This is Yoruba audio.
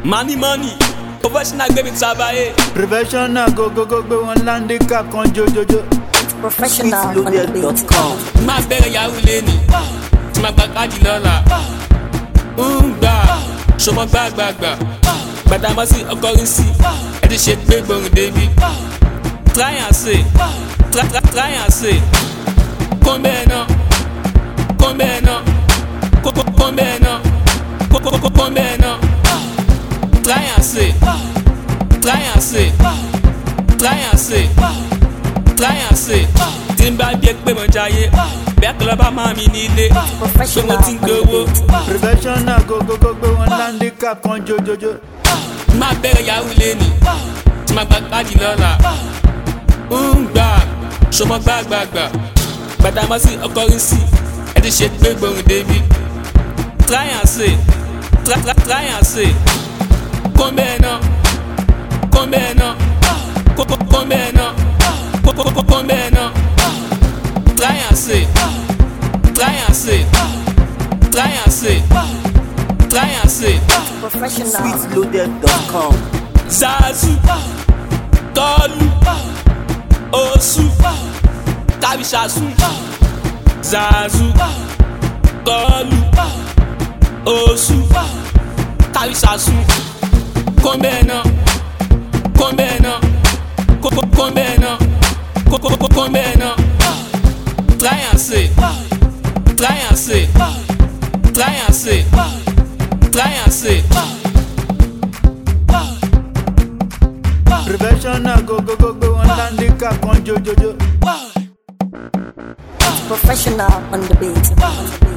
Money, professional gbé mi travailler. Professional go gbé wọn handicap kan jojojo. Professional on the beat. Má bẹ̀rẹ̀ yahoo lẹ́ni, tí má gba káàdì lọ́la. Gbà, ṣọmọ gbàgbàgbà. Gbàdámọ́ sí ọkọrin sí, ẹ ti ṣe pé gbòòrùn débi. Try and say, try and say. Kọ́ńbẹ́ náà, kọ́ńbẹ́ náà, kọ́ńbẹ́ náà, kọ́ńbẹ́ náà. Try and say, try and say, try and say, try and say. Tí n bá bí ẹ pé mo jayé, bí akọlọ bá máa mi nílé, pé mo ti ń gbowó. Professional go gbé wọn handicap kan jojojo. Má bẹ̀rẹ̀ yahoo lẹ́ni, tí má gba káàdì lọ́la. Gbà, ṣọmọ gbàgbàgbà. Gbàdámọ́ sí ọkọrin sí, ẹ ti ṣe pé gbòòrùn débi. Try and say, try and say. Kọ́ńbẹ́ náà, kọ́ńbẹ́ náà, kọ́ńbẹ́ náà, kọ́ńbẹ́ náà. Try and say, try and say, try and say, try and say. Professional. Sweetloaded.com. Zazu, Tolu, Osu, Kabishasu. Zazu, Tolu, Osu, Kabishasu. Kọ́ńbẹ́ náà, kọ́ńbẹ́ náà, kọ́ńbẹ́ náà, kọ́ńbẹ́ náà. Try and say, try and say, try and say, try and say. Professional go gbé wọn handicap kan jojojo. Professional on the beat.